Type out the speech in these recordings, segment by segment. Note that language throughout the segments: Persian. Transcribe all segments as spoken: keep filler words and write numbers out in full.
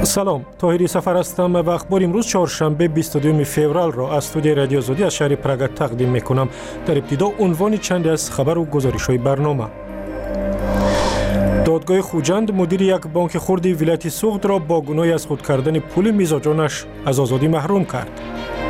سلام، طاهری سفر هستم و اخبار امروز چهارشنبه بیست و دوم فوریه را از استودیوی رادیو آزادی از شهر پراگ تقدیم میکنم. در ابتدا عنوان چند از خبر و گزارش‌های برنامه. دادگاه خوجند مدیر یک بانک خرد ولایت سوخت را با گناه از خود کردن پول میزاجانش از آزادی محروم کرد.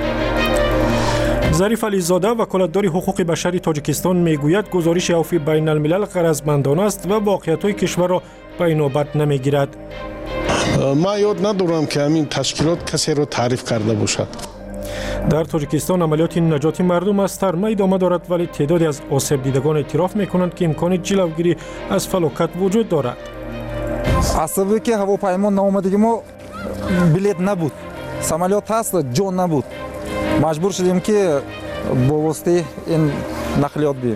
ظریف علیزاده وکالتدار حقوق بشر تاجیکستان میگوید گزارش عفو بین الملل غرضمندانه است و واقعیت‌های کشور را به نوبت نمیگیرد. ما یاد ندارم که همین تشکیلات کسی را تعریف کرده باشد. در تاجیکستان عملیات نجات مردم از ترمه ادامه دارد، ولی تعدادی از آسیب دیدگان اعتراف میکنند که امکان جلوگیری از فلاکت وجود دارد. عصبی که هواپیما نامدگی ما بلیت نبود، سامالیات هست جون نبود، مجبور شدیم که با واسطه این نقلیات بیم.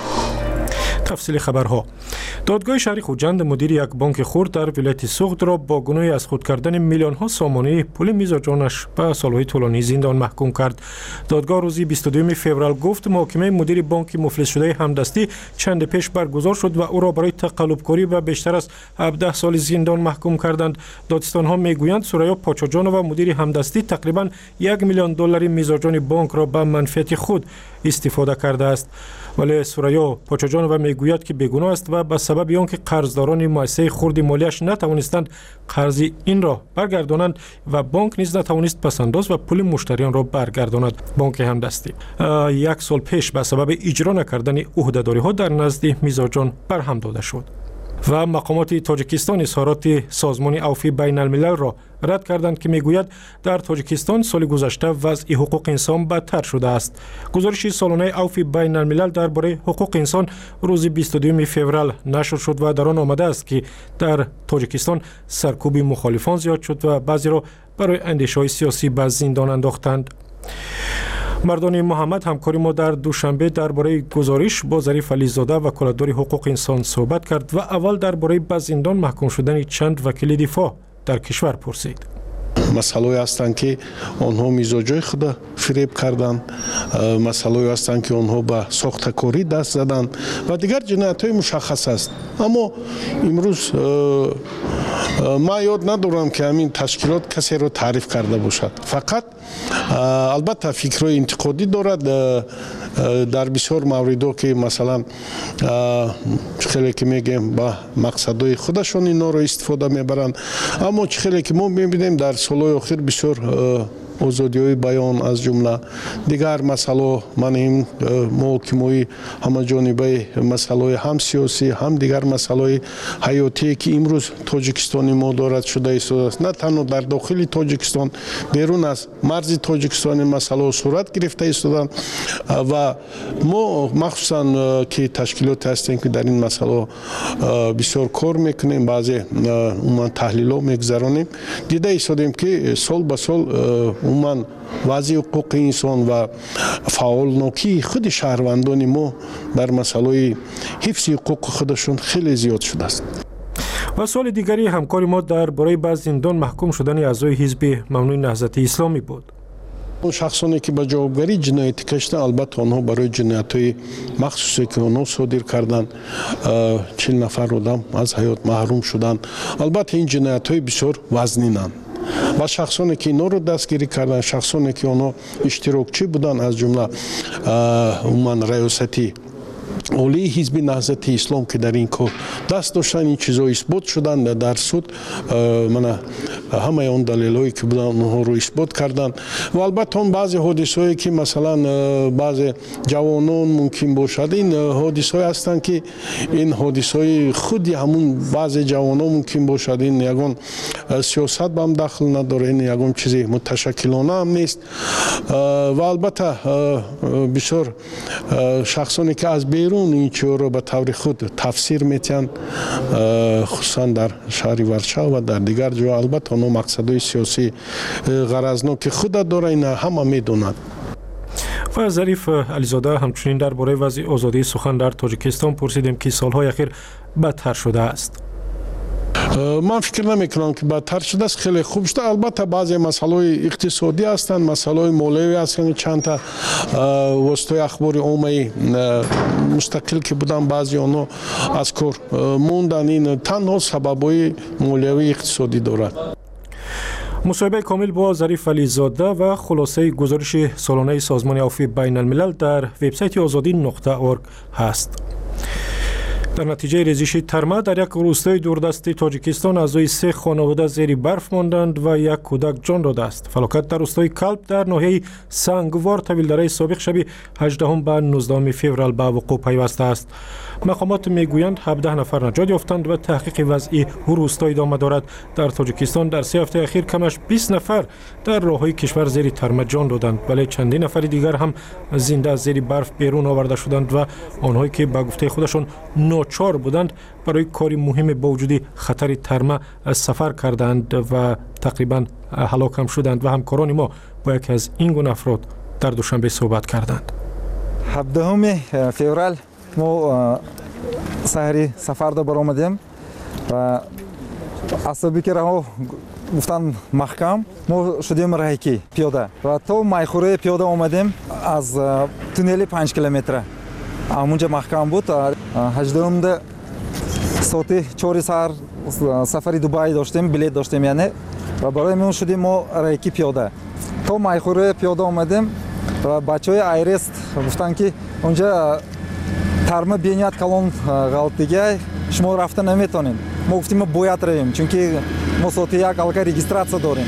تفصیل خبرها. دادگاه شهر خوجند مدیر یک بانک خرد در ولایت سوخت را با گناه از خود کردن میلیون ها سامانه پول میزاجانش به سالهای طولانی زندان محکوم کرد. دادگاه روز بیست و دوم فوریه گفت محاکمه مدیر بانک مفلس شده همدستی چند پیش برگزار شد و او را برای تقلبکاری به بیشتر از هفده سال زندان محکوم کردند. دادستان ها میگویند سوریا پاچاجانو و مدیر همدستی تقریبا یک میلیون دلار میزاجان بانک را به منفعت خود استفاده کرده است، ولی سوریا پاچاجانو میگوید که بیگناه است و به سبب آنکه قرضداران مؤسسه خرد مالیش نتوانستند قرض این را برگردانند و بانک نیز نتوانست پسنداز و پول مشتریان را برگرداند. بانک همدستی یک سال پیش به سبب اجرا نکردن عهده‌داری ها در نزد میزاجان برهم داده شد و مقامات تاجیکستان اظهارات سازمان عفو بین الملل را رد کردند که میگوید در تاجیکستان سال گذشته وضع حقوق انسان بدتر شده است. گزارش سالانه عفو بین الملل درباره حقوق انسان روز بیست و دوم فوریه نشر شد و در آن آمده است که در تاجیکستان سرکوب مخالفان زیاد شد و بعضی را برای اندیشه‌های سیاسی به زندان انداختند. مردان محمد همکاری ما در دوشنبه درباره گزارش با ظریف علیزاده وکالتدار حقوق انسان صحبت کرد و اول درباره به زندان محکوم شدن چند وکیل دفاع در کشور پرسید. مسئله هستند که آنها میزاجای خود فریب کردند، مسئله هستند که آنها به ساختکاری دست زدند و دیگر جنایت های مشخص است. اما امروز ما یاد ندارم که همین تشکیلات کسی را تعریف کرده باشد. فقط البته فکرهای انتقادی دارد در بسیار موردها که مثلا خیلی که میگیم با مقصدهای خودشون اینا رو استفاده میبرند، اما خیلی که ما میبینیم در سالهای اخیر بسیار آزادی بیان از جمله دیگر مسئله من این محاکمه همه جانبه مسئله هم سیاسی هم دیگر مسئله حیاتی که امروز تاجیکستان ما دارد شده است، نه تنها در داخل تاجیکستان بیرون از مرز تاجیکستان مسئله صورت گرفته است و ما مخصوصا که تشکیلات هستیم که در این مسئله بسیار کار میکنیم، بعضی عموما تحلیل ها میگذرانیم، دیده ایستادیم که سال به سال عموما وضع حقوق انسان و فعالناکی خود شهروندان ما در مسئله حفظ حقوق خودشون خیلی زیاد شده است. و سوال دیگری همکاری ما درباره به زندان محکوم شدن اعضای حزب ممنوع نهضت اسلامی بود. اون شخصانی که به جوابگری جنایت کشیدند البته آنها برای جنایت‌های مخصوصی که آنها صادر کردند چهل نفر آدم از حیات محروم شدند. البته این جنایت‌های بسیار وزنینند و شخصانی که اینا رو دستگیری کردن، شخصانی که اونا اشتراکچی بودن از جمله عموما ریاستی عالی حزب نهضت اسلام که در این کار دست داشتن، این چیزا اثبات شدن در سود. من همه اون دلایلی که بودن اونها رو اثبات کردن و البته اون بعضی حادثه‌ای که مثلا بعضی جوانان ممکن باشد این حادثه‌ای هستند که این حادثه‌ای خودی همون بعضی جوانان ممکن باشد این یگان سیاست با هم دخل نداره، این یگان چیزی متشکلانه هم نیست و البته بسیار شخصانی که از بیرون این چیزها رو به طور خود تفسیر میتن، خصوصا در شهر ورشو و در دیگر جا، البته اونها مقصدهای سیاسی غرضناک خود داره، این همه میدونند. و ظریف علیزاده همچنین درباره وضع آزادی سخن در تاجیکستان پرسیدیم که سالهای اخیر بدتر شده است. من فکر نمی کنم که بدتر شده است، خیلی خوب شده. البته بعضی مسائل اقتصادی هستند، مسائل مالیوی هستند، چند تا واسطه اخبار عمومی مستقل که بودن بعضی آنها از کار موندن، این تنها سببای مالیوی اقتصادی دارد. مصاحبه کامل با ظریف علیزاده و خلاصه گزارش سالانه سازمان عفو بین الملل در وبسایت آزادی نقطه اورگ هست. در نتیجه ریزش ترمه در یک روستای دوردست تاجیکستان اعضای سه خانواده زیر برف ماندند و یک کودک جان داده است. فلاکت در روستای کلب در ناحیه سنگوار طویلدره سابق شب هجدهم به نوزدهم فوریه به وقوع پیوسته است. مقامات میگویند هفده نفر نجات یافتند و تحقیق وضعی روستا ادامه دارد. در تاجیکستان در سه هفته اخیر کمش بیست نفر در راههای کشور زیر ترمه جان دادند، ولی چندین نفر دیگر هم زنده از زیر برف بیرون آورده شدند و آنهایی که به گفته خودشان ناچار بودند برای کاری مهم با وجود خطر ترمه سفر کردند و تقریبا هلاک هم شدند و همکاران ما با یکی از این گونه افراد در دوشنبه صحبت کردند. هفدهم فوریه ما سحری سفر دا برآمدیم و عصبی که راه گفتن محکم ما شدیم رایکی پیاده و تا مایخوره پیاده آمدیم از تونلی پنج کیلومتر همونجا محکم بود. هجدهم ده ساعتی چهار سر سفری دبی داشتیم، بلیط داشتیم یعنی و برای من شدیم ما رایکی پیاده تا مایخوره پیاده آمدیم و بچه های ایرست گفتن که اونجا ترمه بینیت کلان غلط دیگه شما رفتن نمیتونین. ما گفتیم ما باید رویم چونکه ما ساعتی یک حلقه رجیستراسیون داریم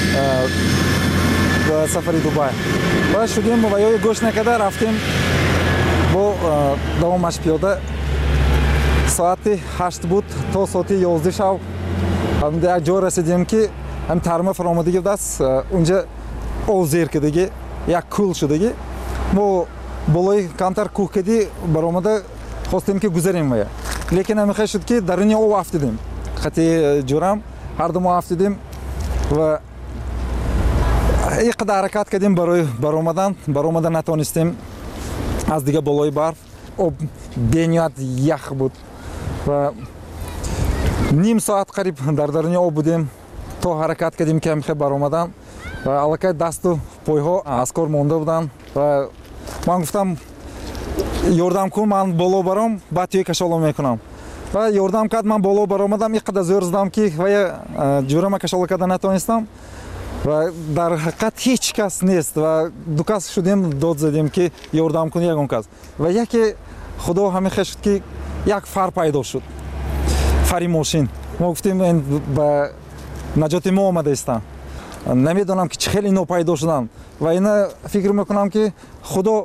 به سفری دبی و شدیم و یا گوش نکرده رفتیم با دوامش پیاده. ساعت هشت بود تا ساعت یازده شب هم یک جا رسیدیم که هم ترمه فرامدگی دست اونجا اوزیر که دیگه یک کول شدگی ما بالای کانتر کوه کدی برآمده خواستیم که گذریم ویا لیکن همیشه شد که درونی او افتادیم خطی جرم هر دو ما افتادیم و یک قدر حرکت کردیم برای برآمدن برآمدن نتونستیم از دیگه بالای برف آب بینیات یخ بود و نیم ساعت قریب در درونی آب بودیم تا حرکت کردیم که همیشه برآمدن و علاقه دست و پایها اسکار مونده بودن و من گفتم یاردم کن من بالا برام بعد توی کشالا میکنم و یاردم کرد من بالا برآمدم یک قدر زور زدم که و جورم کشالا کردن نتونستم و در حقیقت هیچ کس نیست و دو کس شدیم داد زدیم که یاردم کن یگان کس و یکی خدا همیشه شد که یک فر پیدا شد فری ماشین ما گفتیم این به نجات ما آمده استن نمیدونم که چه خیلی نو پیدا شدن و اینا فکر میکنم که خدا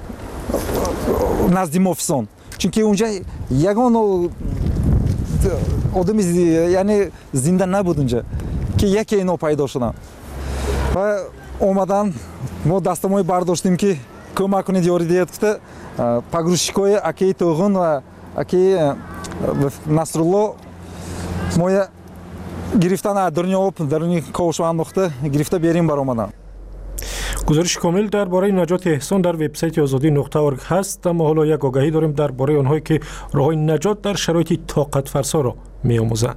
نزدی مافسان چونکه اونجا یگان آدمی یعنی زنده نبود اونجا که یکی اینا پیدا شدن و اومدن ما دستمای برداشتیم که کمک کنید یاری دیت کته پگروشکای اکی توغون و اکی نصرالله ما گرفتن از درونی آب درونی کاوش و انداخته گرفته بیاریم برآمدن. گزارش کامل درباره نجات احسان در وبسایت آزادی نقطه اورگ هست، اما حالا یک آگاهی داریم درباره آنهایی که راههای نجات در شرایط طاقت فرسا را می‌آموزند.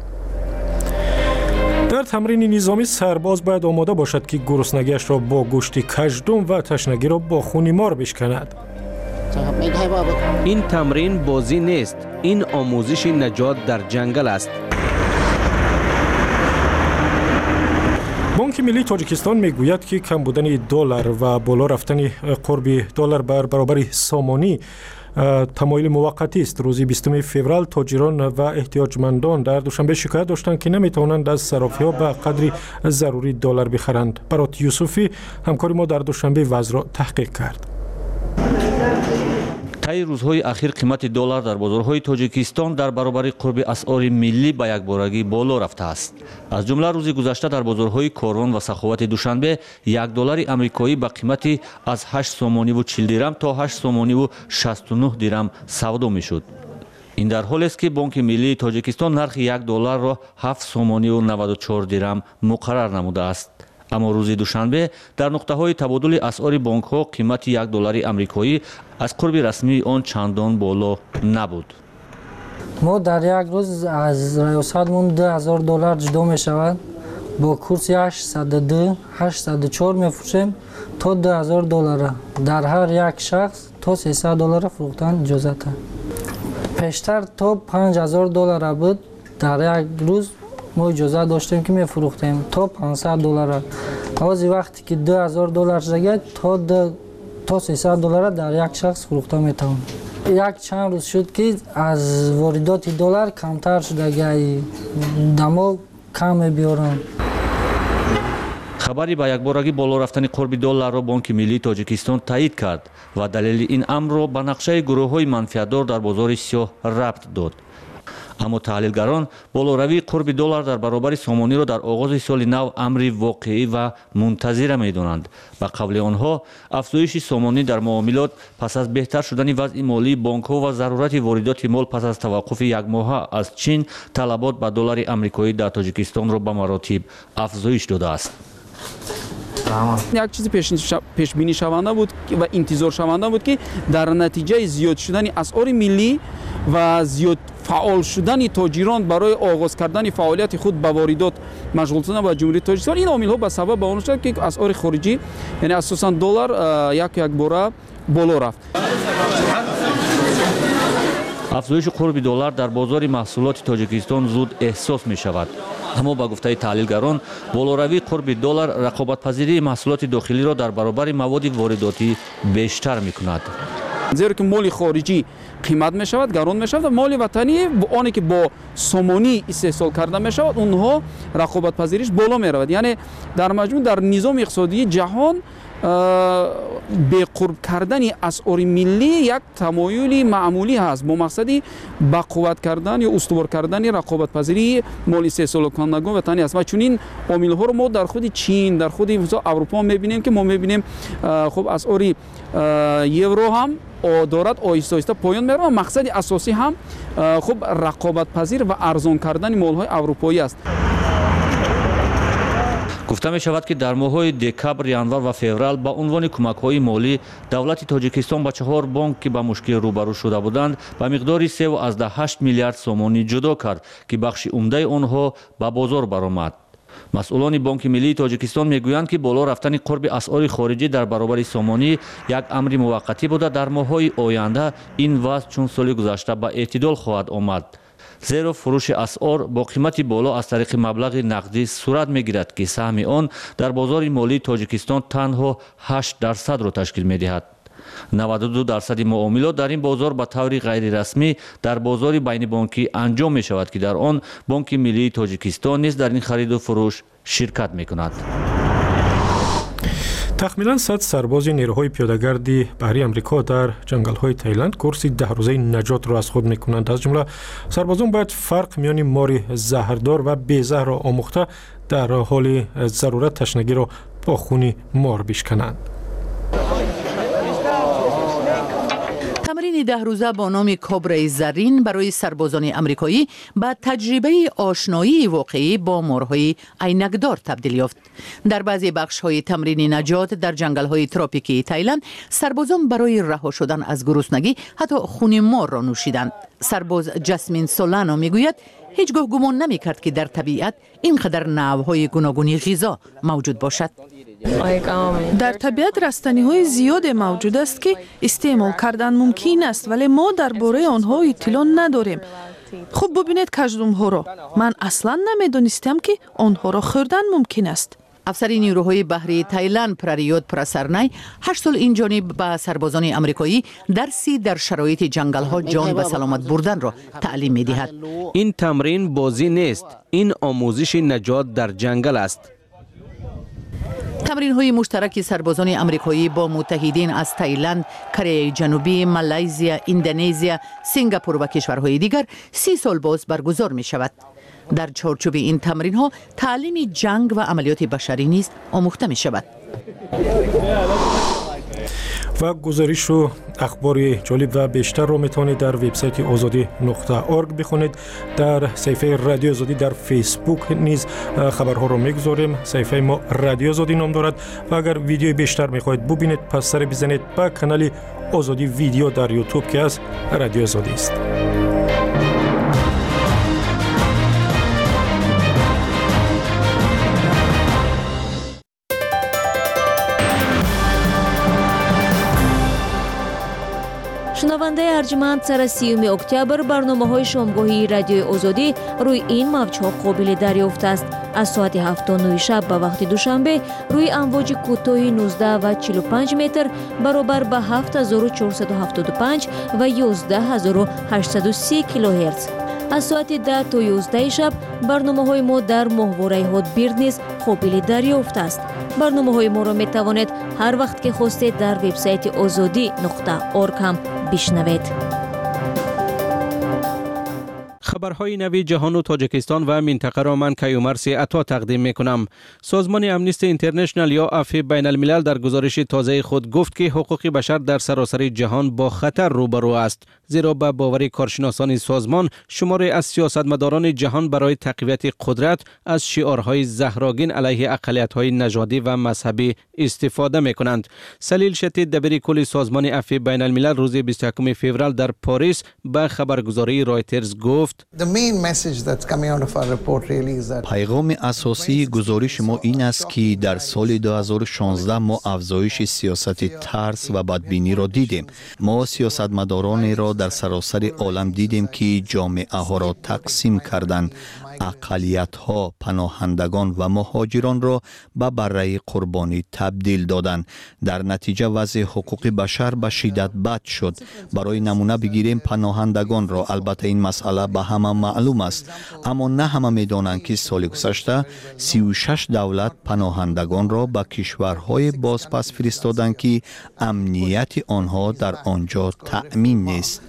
در تمرین نظامی سرباز باید آماده باشد که گرسنگیش را با گوشت کژدم و تشنگی را با خون مار بشکند. این تمرین بازی نیست، این آموزش نجات در جنگل است. بانک ملی تاجیکستان میگوید که کم بودن دلار و بالا رفتن قرب دلار بر برابر سامانی تمایل موقتی است. روز بیستم فوریه تاجران و احتیاجمندان در دوشنبه شکایت داشتند که نمیتوانند از صرافی‌ها به قدری ضروری دلار بخرند. برات یوسفی همکار ما در دوشنبه وضع را تحقیق کرد. طی روزهای اخیر قیمت دلار در بازارهای تاجیکستان در برابر قرب اسعار ملی به یک بارگی بالا رفته است. از جمله روز گذشته در بازارهای کاروان و سخاوت دوشنبه یک دلار آمریکایی به قیمتی از هشت سومانی و چهل درم تا هشت سومانی و شصت و نه درم سودا میشد. این در حالی است که بانک ملی تاجیکستان نرخ یک دلار را هفت سومانی و نود و چهار درم مقرر نموده است. اما روز دوشنبه در نقطه های تبادل اسعار بانک ها قیمت یک دلار آمریکایی از قرب رسمی آن چندان بالا نبود. ما در یک روز از ریاستمون ده هزار دلار جدا می شود با کورس هشتصد و دو هشتصد و چهار می فروشیم تا ده هزار دلار. در هر یک شخص تا سیصد دلار فروختن اجازت است. پیشتر تا پنج هزار دلار بود در یک روز ما اجازه داشتیم که میفروختیم تا پانصد دلار. از وقتی که دو هزار دلار شد تا دو تا سیصد دلار در یک شخص فروخته میتوان. یک چند روز شد که از واردات دلار کمتر شده، گاهی دما کم بیارن. خبری با یکبارگی بالا رفتن قرب دلار را بانک ملی تاجیکستان تایید کرد و دلیل این امر را به نقشه گروه‌های منفعتدار در بازار سیاه ربط داد. اما تحلیلگران بالاروی قرب دلار در برابر سامانی را در آغاز سال نو امری واقعی و منتظره می‌دانند. به قول آنها افزایش سامانی در معاملات پس از بهتر شدن وضع مالی بانک‌ها و ضرورت واردات مال پس از توقف یک ماه از چین، طلبات به دلار آمریکایی در تاجیکستان را به مراتب افزایش داده است. یک چیز پیش بینی شونده بود و انتظار شونده بود که در نتیجه زیاد شدن اسعار ملی و زیاد فعال شدن تاجران برای آغاز کردن فعالیت خود به واردات مشغول شدن با جمهوری تاجیکستان، این عامل ها به سبب آن شد که اسعار خارجی یعنی اساساً دلار یک یک باره بالا رفت. افزایش قرب دلار در بازار محصولات تاجیکستان زود احساس می شود. اما با گفته تحلیلگران بالاروی قرب دلار رقابت‌پذیری محصولات داخلی را در برابر مواد وارداتی بیشتر می کند. زیرا که مال خارجی قیمت می شود، گران می شود و مال وطنی آنی که با سامانی استحصال کرده می شود اونها رقابت پذیریش بالا می رود. یعنی در مجموع در نظام اقتصادی جهان به قرب کردن اسعار ملی یک تمایل معمولی هست با مقصدی به قوت کردن یا استوار کردن رقابت پذیری مال استحصال کنندگان وطنی است و چون این عامل ها رو ما در خود چین، در خود اروپا میبینیم که ما میبینیم خب اسعار یورو هم دارد آهسته آهسته پایان میره و مقصد اساسی هم خب رقابت پذیر و ارزان کردن مال های اروپایی است. گفته می شود که در ماه‌های دکبر، ینور و فوریه با عنوان کمک‌های مالی دولت تاجیکستان به چهار بانک که با مشکل روبرو شده بودند به مقدار سه و هشت میلیارد سامانی جدا کرد که بخش عمده آنها به بازار برآمد. مسئولان بانک ملی تاجیکستان میگویند که بالا رفتن قرب اسعار خارجی در برابر سامانی یک امر موقتی بوده. در ماه‌های آینده این وضع چون سال گذشته به اعتدال خواهد آمد. زیرا فروش اسعار با قیمت بالا از طریق مبلغ نقدی صورت میگیرد که سهم آن در بازار مالی تاجیکستان تنها هشت درصد را تشکیل میدهد. نود و دو درصد معاملات در این بازار به طور غیر رسمی در بازار بین بانکی انجام می شود که در آن بانک ملی تاجیکستان نیز در این خرید و فروش شرکت می کند. تخمیلاً صد سرباز نیروهای پیاده‌گردی بحری آمریکا در جنگل‌های تایلند کورس ده روزه نجات را از خود می‌کنند. از جمله سربازان باید فرق میان مار زهردار و بی‌زهر را آموخته در حال ضرورت تشنگی را با خون مار بشکنند. تمرین ده روزه با نام کابرای زرین برای سربازان آمریکایی به تجربه آشنایی واقعی با مارهای عینکدار تبدیل یافت. در بعضی بخش‌های تمرین نجات در جنگل‌های تروپیکی تایلند سربازان برای رها شدن از گرسنگی حتی خون مار را نوشیدند. سرباز جسمین سولانو میگوید هیچگاه گمان نمی‌کرد که در طبیعت اینقدر نوع‌های گوناگونی غذا موجود باشد. در طبیعت رستنی های زیاد موجود است که استعمال کردن ممکن است ولی ما درباره آنها اطلاع نداریم. خوب ببینید کژدم ها را. من اصلا نمیدانستم که آنها را خوردن ممکن است. افسر نیروهای بحری تایلند پراریوت پراسرنای هشت سال این جانب به سربازان آمریکایی درسی در شرایط جنگل ها جان به سلامت بردن را تعلیم می دهد. این تمرین بازی نیست، این آموزش نجات در جنگل است. تمرین های مشترک سربازان آمریکایی با متحدین از تایلند، کره جنوبی، مالایزیا، اندونزیا، سنگاپور و کشورهای دیگر سی سال باز برگزار می شود. در چارچوب این تمرین ها تعلیم جنگ و عملیات بشری نیز آموخته می شود. و گزارش و اخبار جالب و بیشتر را میتونید در وبسایت آزادی نقطه ارگ بخونید. در صفحه رادیو آزادی در فیسبوک نیز خبرها را میگذاریم. صفحه ما رادیو آزادی نام دارد و اگر ویدیو بیشتر میخواهید ببینید پس سر بزنید به کانال آزادی ویدیو در یوتیوب که از رادیو آزادی است. شنونده ارجمند، سر سیوم اکتبر برنامه‌های شامگاهی رادیوی آزادی روی این موج‌ها قابل دریافت است. از ساعت هفت تا نه شب به وقت دوشنبه روی امواج کوتاه نوزده و چهل و پنج متر برابر به هفت هزار و چهارصد و هفتاد و پنج و یازده هزار و هشتصد و سی کیلوهرتز. از ساعت ده تا یازده شب برنامه‌های ما در ماهواره هات بیرد نیز قابل دریافت است. برنامه‌های ما را می‌توانید هر وقت که خواستید در وبسایت آزادی نقطه اورگ هم بشنوید. خبرهای نوی جهان و تاجیکستان و منطقه را من کیومرث عطا تقدیم میکنم. سازمان امنیستی اینترنشنال یا عفو بین الملل در گزارش تازه خود گفت که حقوق بشر در سراسر جهان با خطر روبرو است، زیرا به باور کارشناسان سازمان شماری از سیاستمداران جهان برای تقویت قدرت از شعارهای زهراگین علیه اقلیت‌های نژادی و مذهبی استفاده میکنند. سلیل شتی دبیر کل سازمان عفو بین الملل روز بیست و یکم فوریه در پاریس به خبرگزاری رایترز گفت: پیغام اساسی گزارش ما این است که در سال دو هزار و شانزده ما افزایش سیاست ترس و بدبینی را دیدیم. ما سیاستمدارانی را در سراسر عالم دیدیم که جامعه ها را تقسیم کردند، اقلیت ها، پناهندگان و مهاجران را به بره قربانی تبدیل دادند. در نتیجه وضع حقوق بشر به شدت بد شد. برای نمونه بگیریم پناهندگان را. البته این مسئله به همه معلوم است، اما نه همه می‌دانند که سال گذشته سی و شش دولت پناهندگان را به کشورهای بازپس فرستادند که امنیت آنها در آنجا تأمین نیست.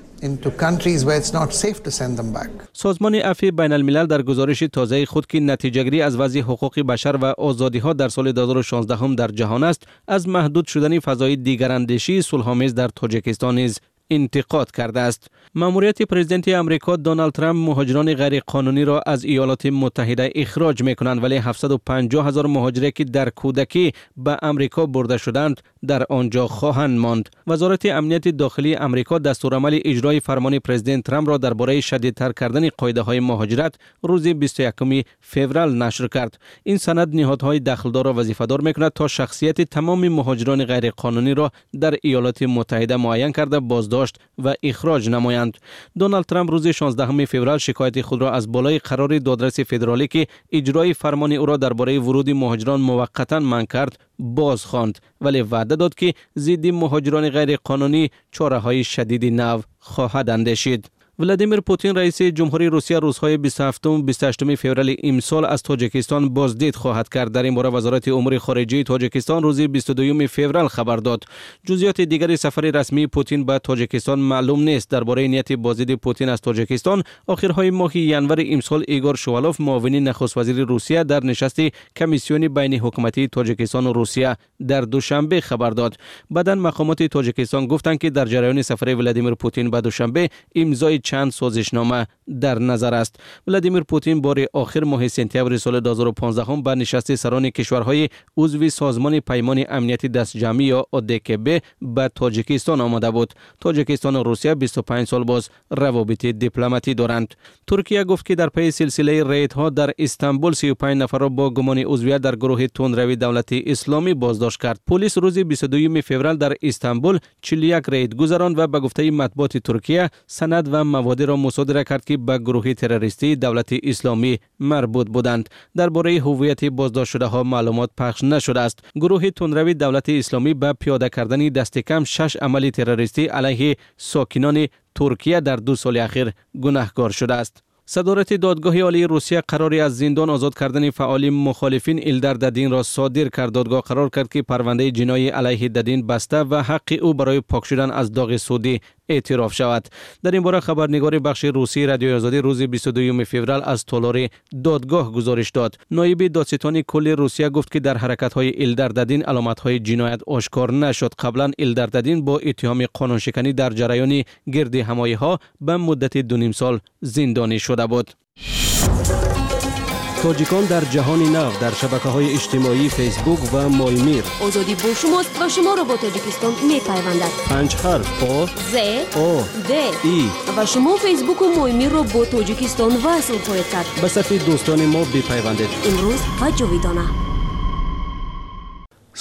سازمان عفو بین الملل در گزارش تازه خود که نتیجه گیری از وضع حقوق بشر و آزادی ها در سال دو هزار و شانزده هم در جهان است، از محدود شدن فضای دیگراندیشی صلح‌آمیز در تاجیکستان نیز انتقاد کرده است. ماموریت پرزیدنت امریکا دونالد ترامپ مهاجران غیر قانونی را از ایالات متحده اخراج می‌کنند، ولی هفتصد و پنجاه هزار مهاجری که در کودکی به امریکا برده شدند در آنجا خواهند ماند. وزارت امنیت داخلی امریکا دستورالعمل اجرای فرمان پرزیدنت ترامپ را درباره شدیدتر کردن قاعده‌های مهاجرت روز بیست و یکم فوریه نشر کرد. این سند نهادهای دخلدار را وظیفه‌دار می‌کند تا شخصیت تمام مهاجران غیر قانونی را در ایالات متحده معین کرده بازداشت و اخراج نمایند. دونالد ترامپ روز شانزدهم فوریه شکایت خود را از بالای قرار دادرس فدرالی که اجرای فرمان او را درباره ورود مهاجران موقتا منع کرد باز خواند، ولی وعده داد که ضد مهاجران غیر قانونی چاره‌های شدید نو خواهد اندیشید. ولادیمیر پوتین رئیس جمهوری روسیه روزهای بیست و هفتم و بیست و هشتم فوریه امسال از تاجیکستان بازدید خواهد کرد. در این باره وزارت امور خارجه تاجیکستان روز بیست و دوم فوریه خبر داد. جزئیات دیگر سفر رسمی پوتین به تاجیکستان معلوم نیست. درباره نیت بازدید پوتین از تاجیکستان آخرهای ماه ینور امسال ایگور شوالوف معاون نخست وزیر روسیه در نشست کمیسیون بین حکومتی تاجیکستان و روسیه در دوشنبه خبر داد. بعداً مقامات تاجیکستان گفتند که در جریان سفر ولادیمیر پوتین به دوشنبه امضای چند سازشنامه در نظر است. ولادیمیر پوتین بار آخر ماه سپتامبر سال دو هزار و پانزده هم به نشست سران کشورهای عضو سازمان پیمان امنیت دست جمعی یا ادکب به تاجیکستان آمده بود. تاجیکستان و روسیه بیست و پنج سال باز روابط دیپلماتی دارند. ترکیه گفت که در پی سلسله ریدها در استانبول سی و پنج نفر را با گمان عضویت در گروه تندروی دولت اسلامی بازداشت کرد. پلیس روز بیست و دوم فوریه در استانبول چهل و یک رید گذراند و به گفته مطبوعات ترکیه سند و مواد را مصادره کرد که به گروه تروریستی دولت اسلامی مربوط بودند. درباره هویت بازداشت شده ها معلومات پخش نشده است. گروه تندروی دولت اسلامی به پیاده کردن دست کم شش عمل تروریستی علیه ساکنان ترکیه در دو سال اخیر گناهکار شده است. صدارت دادگاه عالی روسیه قراری از زندان آزاد کردن فعال مخالفین ایلدار دادین را صادر کرد. دادگاه قرار کرد که پرونده جنایی علیه دادین بسته و حق او برای پاک شدن از داغ سودی اعتراف شود. در این باره خبرنگار بخش روسی رادیو آزادی روز بیست و دوم فوریه از تالار دادگاه گزارش داد. نایب دادستان کل روسیه گفت که در حرکت‌های ایلدار دادین علامت‌های جنایت آشکار نشد. قبلا ایلدار دادین با اتهام قانونشکنی در جریان گرد همایی‌ها به مدت دو نیم سال زندانی شده بود. تاجیکان در جهان نو در شبکه‌های اجتماعی فیسبوک و مایمیر. آزادی با شماست و شما را با تاجیکستان می‌پیوندد. پنج حرف آ ز آ د ای و شما فیسبوک و مایمیر را با تاجیکستان وصل خواهید کرد. به صفحه دوستان ما بپیوندید. امروز و جاویدانه.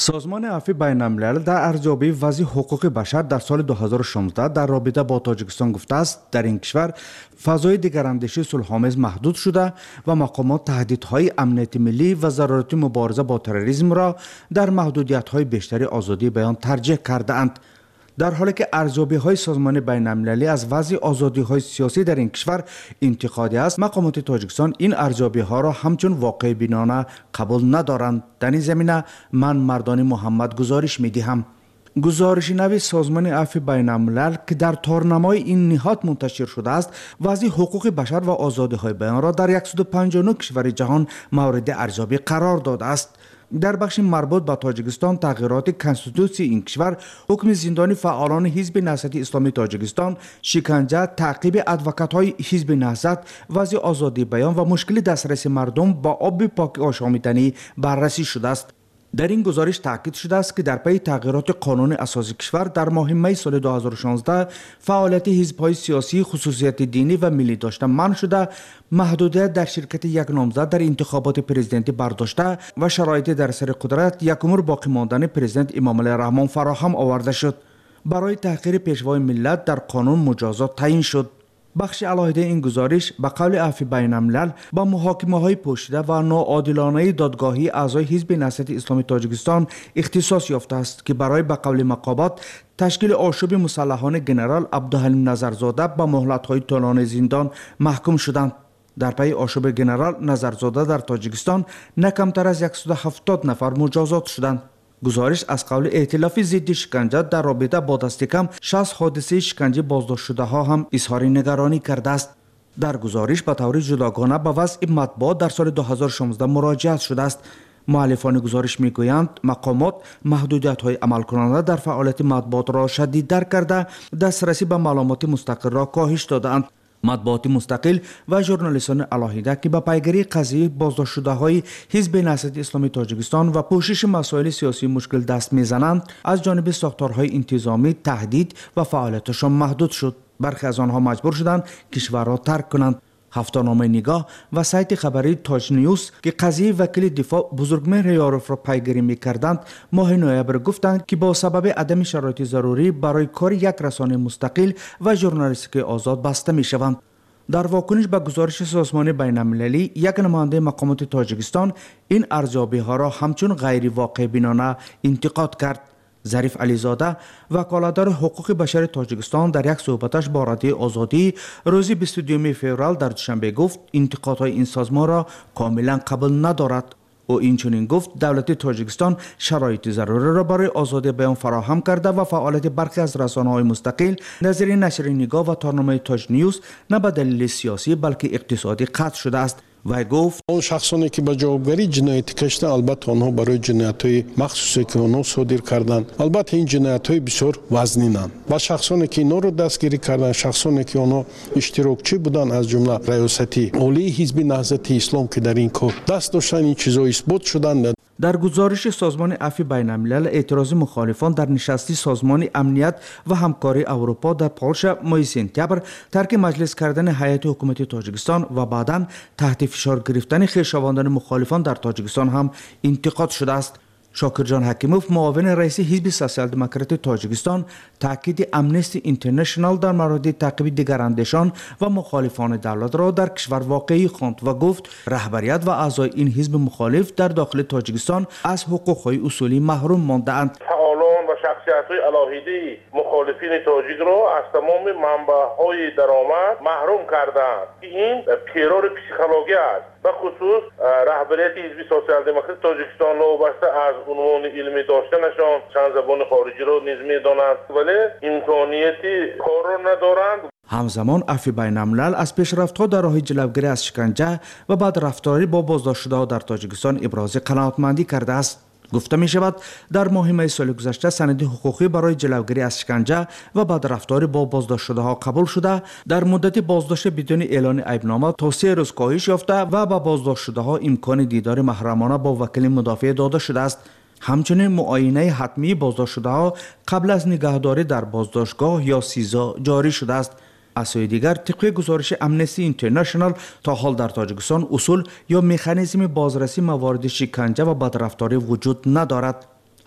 سازمان عفو بین الملل در ارزیابی وضع حقوق بشر در سال دو هزار و شانزده در رابطه با تاجیکستان گفته است در این کشور فضای دگراندیشی صلح‌آمیز محدود شده و مقامات تهدیدهای امنیت ملی و ضرورت مبارزه با تروریسم را در محدودیت‌های بیشتری آزادی بیان ترجیح کرده‌اند. در حالی که ارزیابی‌های سازمان بین المللی از وضع آزادی‌های سیاسی در این کشور انتقادی است، مقامات تاجیکستان این ارزیابی‌ها را همچون واقع بینانه قبول ندارند. در این زمینه من مردان محمد گزارش می‌دهم. گزارش نوی سازمان عفو بین الملل که در تارنمای این نهاد منتشر شده است، وضع حقوق بشر و آزادی‌های بیان را در صد و پنجاه و نه کشور جهان مورد ارزیابی قرار داده است. در بخش مربوط به تاجیکستان تغییرات کنستیتوسی این کشور، حکم زندانی فعالان حزب نهضت اسلامی تاجیکستان، شکنجه، تعقیب ادوکات‌های حزب نهضت، وضع آزادی بیان و مشکل دسترسی مردم با آب پاک آشامیدنی بررسی شده است. در این گزارش تاکید شده است که در پی تغییرات قانون اساسی کشور در ماه می سال دو هزار و شانزده فعالیت حزب‌های سیاسی خصوصیت دینی و ملی داشته منع شده، محدودیت در شرکت یک نامزد در انتخابات پرزیدنتی برداشته و شرایط در سر قدرت یک عمر باقی ماندن پرزیدنت امام علی رحمان فراهم آورده شد. برای تحقیر پیشوای ملت در قانون مجازات تعیین شد. بخش علاهده این گزارش به قول عفو بین الملل با محاکمه‌های پوشیده و ناعادلانه دادگاهی اعضای حزب نهضت اسلامی تاجیکستان اختصاص یافته است که برای به قول مقامات تشکیل آشوب مسلحانه جنرال عبدالحلیم نظرزاده با مهلت‌های طولانی زندان محکوم شدند. در پی آشوب جنرال نظرزاده در تاجیکستان نه کمتر از صد و هفتاد نفر مجازات شدند. گزارش از قول ائتلاف ضد شکنجه در رابطه با دست کم شصت حادثه شکنجه بازداشت شده ها هم اظهار نگرانی کرده است. در گزارش به طور جداگانه به وضع مطبوعات در سال دو هزار و شانزده مراجعه شده است. مؤلفان گزارش میگویند مقامات محدودیت‌های عمل کننده در فعالیت مطبوعات را شدیدتر کرده، دسترسی به معلومات مستقل را کاهش داده‌اند. مطبوعات مستقل و ژورنالیستان علاهیده که به پیگیری قضیه بازداشت شده های حزب نهضت اسلامی تاجیکستان و پوشش مسائل سیاسی مشکل دست میزنند، از جانب ساختارهای انتظامی تهدید و فعالیتشان محدود شد. برخی از آنها مجبور شدند کشور را ترک کنند. هفته‌نامه نگاه و سایت خبری تاج نیوز که قضیه وکیل دفاع بزرگمهر یاروف را پیگیری می‌کردند، ماه نوامبر گفتند که با سبب عدم شرایط ضروری برای کار یک رسانه مستقل و ژورنالیستیک آزاد بسته می‌شوند. در واکنش به گزارش سازمان بین المللی، یک نماینده مقامات تاجیکستان این ارزیابی‌ها را همچون غیر واقع بینانه انتقاد کرد. ظریف علیزاده وکالتدار حقوق بشر تاجیکستان در یک صحبتش با رادیو آزادی روز بیست و دو فوریه در دوشنبه گفت انتقادهای این سازمان را کاملا قبول ندارد. او اینچنین گفت دولت تاجیکستان شرایط ضروری را برای آزادی بیان فراهم کرده و فعالیت برخی از رسانه‌های مستقل نظیر نشر نگاه و تارنامه تاج نیوز نه به دلیل سیاسی بلکه اقتصادی قطع شده است. و گفت اون شخصانی که به جوابگری جنایت کشیدن، البته آنها برای جنایت‌های مخصوصی که آنها صادر کردند، البته این جنایت‌های بسیار وزنینند. و شخصانی که اینا رو دستگیری کردن، شخصانی که آنها اشتراکچی بودن، از جمله ریاستی عالی حزب نهضت اسلام که در این کار دست داشتن، این چیزا اثبات شدند. در گزارش سازمان عفو بین الملل اعتراض مخالفان در نشستی سازمان امنیت و همکاری اروپا در پولشا ماه سپتامبر ترک مجلس کردن هیئت حکومتی تاجیکستان و بعداً تحت فشار گرفتن خویشاوندان مخالفان در تاجیکستان هم انتقاد شده است. شاکر جان حکیموف معاون رئیس حزب سوسیال دموکرات تاجیکستان تاکید امنستی اینترنشنال در مورد تعقیب دیگراندیشان و مخالفان دولت را در کشور واقعی خواند و گفت رهبریت و اعضای این حزب مخالف در داخل تاجیکستان از حقوق‌های اصولی محروم مانده‌اند. فعالان و شخصیت‌های علاهیده مخالفین تاجیک را از تمام منبع‌های درآمد محروم کردند. این ترور پسیکولوژی است. به خصوص رهبریت حزب سوسیال دموکرات تاجیکستان وابسته از عنوان علمی داشتنشان چند زبان خارجی را نیز می‌دانند ولی امکانیتی کار را ندارند. همزمان عفو بین الملل از پیشرفت‌ها در راه جلوگیری از شکنجه و بدرفتاری با بازداشت شده‌ها در تاجیکستان ابراز قناعتمندی کرده است. گفته می شود در ماه می سال گذشته سند حقوقی برای جلوگیری از شکنجه و بدرفتاری با بازداشت شده ها قبول شده، در مدت بازداشت بدون اعلان عیبنامه تا سه روز کاهش یافته و به بازداشت شده ها امکان دیدار محرمانه با وکیل مدافع داده شده است. همچنین معاینه حتمی بازداشت شده ها قبل از نگهداری در بازداشتگاه یا سیزا جاری شده است. از سوی دیگر طبق گزارش امنستی اینترنشنال تا حال در تاجیکستان اصول یا مکانیزم بازرسی موارد شکنجه و بدرفتاری وجود ندارد.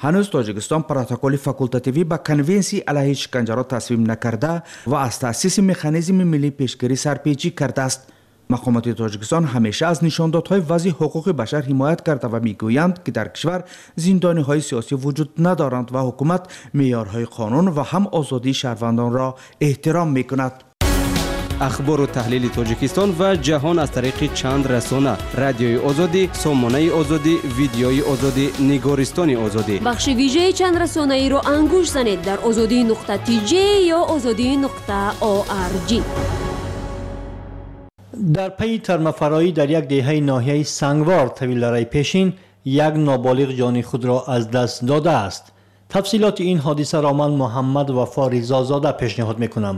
هنوز تاجیکستان پروتکل فاکولتاتیوی با کنونسی علیه شکنجه را تصویب نکرده و از تأسیس مکانیزم ملی پیشگیری سرپیچی کرده است. مقامات تاجیکستان همیشه از نشاندادهای وضع حقوق بشر حمایت کرده و میگویند که در کشور زندانی‌های سیاسی وجود ندارند و حکومت معیارهای قانون و هم آزادی شهروندان را احترام میکند. اخبار و تحلیل تاجیکستان و جهان از طریق چند رسانه: رادیوی آزادی، سامانه آزادی، ویدیوی آزادی، نگارستان آزادی. بخش ویژه چند رسانه ای را انگوش زنید در آزادی نقطه تی جی یا آزادی نقطه او آر جی. در پی ترمه‌فرایی در یک دهه ناحیه سنگوار طویل‌دره پیشین یک نابالغ جان خود را از دست داده است. تفصیلات این حادثه را من محمد وفا رضازاده پیشنهاد میکنم.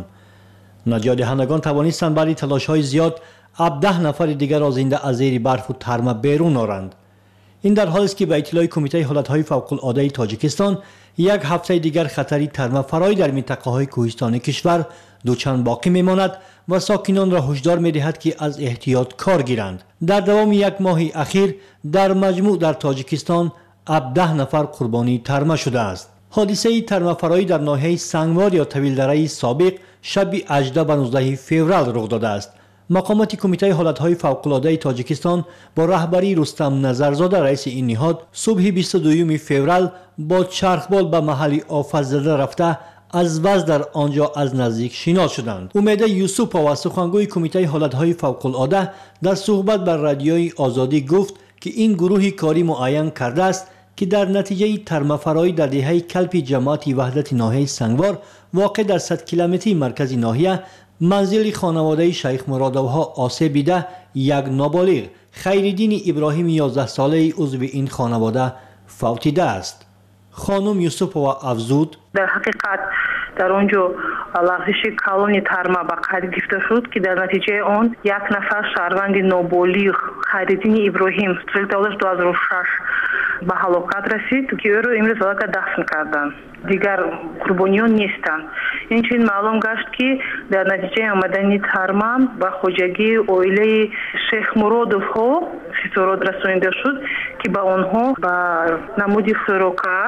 نجات دهندگان توانستند بعد تلاش‌های زیاد هفده نفر دیگر را زنده از زیر برف و ترمه بیرون آورند. این در حالی است که به اطلاع کمیته حالت‌های فوق‌العاده تاجیکستان یک هفته دیگر خطری ترمه‌فرایی در منطقه‌های کوهستانی کشور دوچند باقی میماند و ساکنان را هشدار می‌دهد که از احتیاط کار گیرند. در دوام یک ماه اخیر در مجموع در تاجیکستان هفده نفر قربانی ترمه شده است. حادثه ترمه‌فرایی در ناحیه سنگوار یا طویل‌دره سابق شب هجدهم و نوزدهم فوریه رخ داده است. مقامات کمیته حالت‌های فوق‌العاده تاجیکستان با رهبری رستم نظرزاده رئیس این نهاد صبح بیست و دوم فوریه با چرخبال به محل آفت زده رفته از وضع در آنجا از نزدیک شناخته شدند. امید یوسف و سخنگوی کمیته حالت‌های فوق‌العاده در صحبت بر رادیوی آزادی گفت که این گروه کاری معین کرده است که در نتیجه ترمه‌فرایی در دهه کلپی جماعت وحدت ناحیه سنگوار واقع در صد کیلومتری مرکز ناحیه منزل خانواده شیخ مرادوها آسیب دیده یک نابالغ خیرالدین ابراهیم یازده ساله عضو این خانواده فوت دیده است. خانم یوسف و افزود: در حقیقت در اونجا لغزش کالونی ترمه به قید گرفته شد که در نتیجه آن یک نفر شهروند نابالغ خیرالدین ابراهیم سال دو هزار و شش به هلاکت رسید که او را امروز علاقه دفن کردند. دیگر قربانیان نیستند. این چنین معلوم گشت که در نتیجه آمدن ترمه به خوجگی اویله شیخ مرادوف ها ستارات رسانیده شد که به آنها به نمود خوراکه،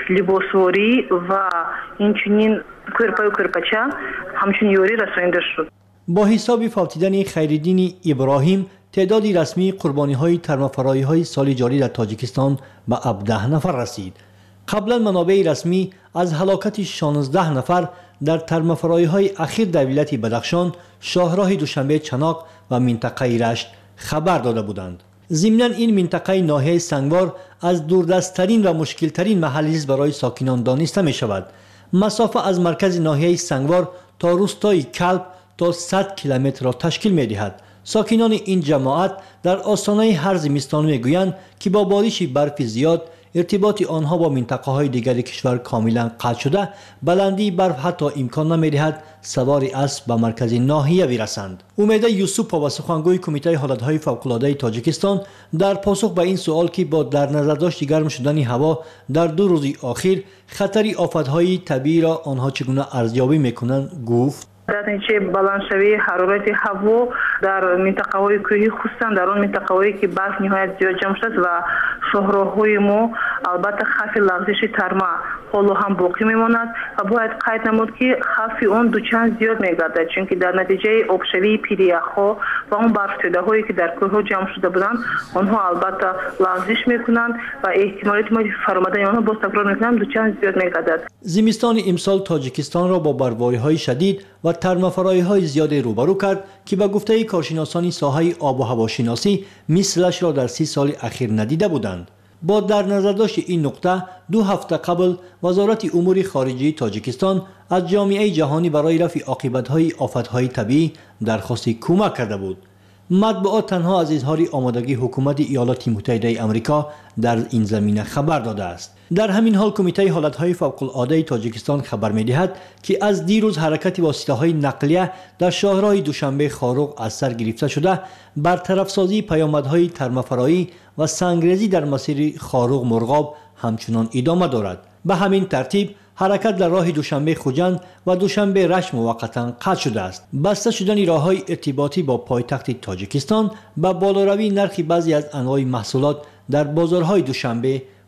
لباسواری و این چنین کرپا و کرپچه همچون یوری رسانیده شد. با حساب فوتیدن خیرالدین ابراهیم تعدادی رسمی قربانی های ترمه‌فرایی های سال جاری در تاجیکستان به هفده نفر رسید. قبلا منابع رسمی از هلاکت شانزده نفر در ترمه‌فرایی های اخیر در ولایت بدخشان، شاهراه دوشنبه چناق و منطقه رشت خبر داده بودند. ضمناً این منطقه ناحیه سنگوار از دوردستترین و مشکلترین محلی است برای ساکنان دانسته می شود. مسافه از مرکز ناحیه سنگوار تا روستای کلب تا صد کیلومتر را تشکیل می دهد. ساکنان این جماعت در آستانه هر زمستان میگویند که با بارش برف زیاد ارتباط آنها با منطقه های دیگر کشور کاملا قطع شده، بلندی برف حتی امکان نمیدهد سوار اسب به مرکز ناحیه برسند. امید یوسف و سخنگوی کمیته حالت‌های فوق‌العاده تاجیکستان در پاسخ به این سوال که با در نظر داشت گرم شدن هوا در دو روز اخیر خطری آفت‌های طبیعی را آنها چگونه ارزیابی میکنند گفت: در نتیجه بلندشوی حرارت هوا در منطقه های کوهی خصوصا در آن منطقه هایی که برف نهایت زیاد جمع شده و شهرهای ما البته خطر لغزش ترمه حالا هم باقی میماند و باید قید نمود که خطر اون دوچند زیاد میگردد، چون که در نتیجه آبشوی پیریخ‌ها و اون برفتوده هایی که در کوه جمع شده بودند آنها البته لغزش میکنند و احتمالیت ما فرآمدن آنها باز تکرار میکنند دوچند زیاد میگردد. زمستان امسال تاجیکستان را با برفباری‌های شدید و ترمه‌فرایی‌های زیاد روبرو کرد که به گفته کارشناسان ساحه آب و هواشناسی مثلش را در سی سال اخیر ندیده بودند. با در نظر داشت این نقطه دو هفته قبل وزارت امور خارجه تاجیکستان از جامعه جهانی برای رفع عاقبت‌های آفت‌های طبیعی درخواست کمک کرده بود. مطبوعات تنها از اظهار آمادگی حکومت ایالات متحده آمریکا در این زمینه خبر داده است. در همین حال کمیته حالت‌های فوق‌العاده تاجیکستان خبر می‌دهد که از دیروز حرکت واسطه‌های نقلیه در شاهراه دوشنبه خاروق از سر گرفته شده، برطرف‌سازی پیامدهای ترمه‌فرایی و سنگریزی در مسیر خاروق مرغاب همچنان ادامه دارد. به همین ترتیب حرکت در راه دوشنبه خوجند و دوشنبه رشت موقتا قطع شده است. بسته شدن راه‌های ارتباطی با پایتخت تاجیکستان به بالاروی نرخ بعضی از انواع محصولات در بازارهای دوشنبه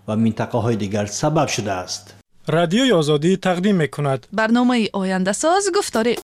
و منطقه های دیگر سبب شده است. رادیوی آزادی تقدیم می‌کند برنامه آینده ساز گفتار